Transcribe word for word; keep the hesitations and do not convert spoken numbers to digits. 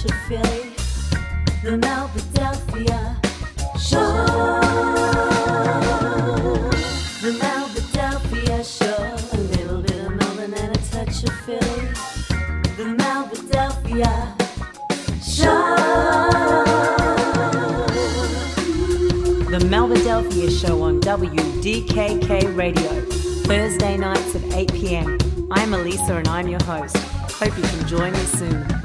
of Philly, the Melbodelphia Show. The Melbodelphia Show. A little bit of Melbourne and a touch of Philly. The Melbodelphia Show. The Melbodelphia Show on W D K K Radio, Thursday nights at eight p.m. I'm Elisa and I'm your host. Hope you can join me soon.